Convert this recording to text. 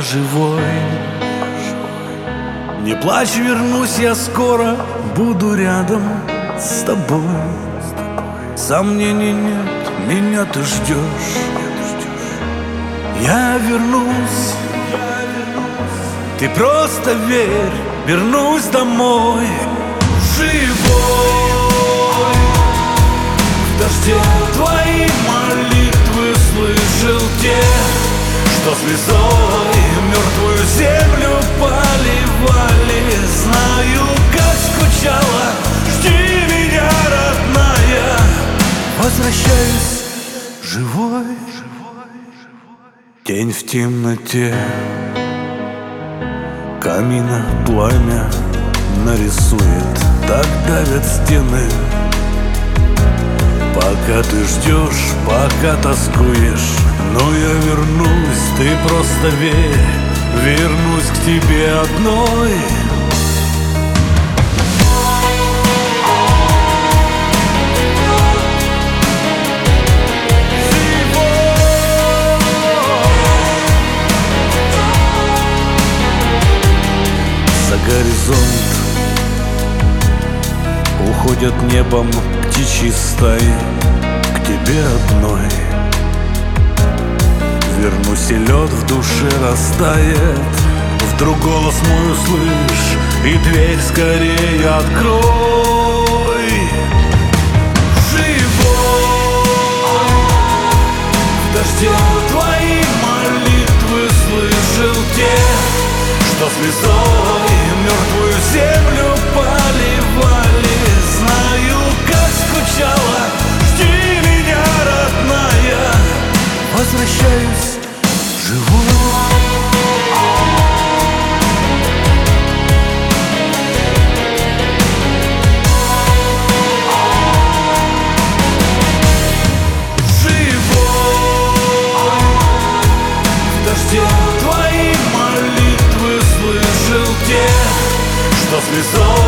живой. Не плачь, вернусь я скоро, буду рядом с тобой. Сомнений нет, меня ты ждешь. Я вернусь, ты просто верь, вернусь домой. Живой, в дожде твои молитвы слышал те, что слезой мертвую землю поливали. Знаю, как скучала, жди меня, родная. Возвращаюсь живой. Тень в темноте камина пламя нарисует, так давят стены. Пока ты ждешь, пока тоскуешь, но я вернусь, ты просто верь, вернусь к тебе одной. За горизонт уходят небом птичьи стаи, к тебе одной. Вернусь, и лед в душе растает. Вдруг голос мой услышь, и дверь скорее открой. Живой, в дожде твои молитвы слышал те, что слезой мертвую землю поливали. Знаю, как скучала, жди меня, родная. Возвращаюсь живой. Живой, в дожде твои молитвы слышал те, что слезой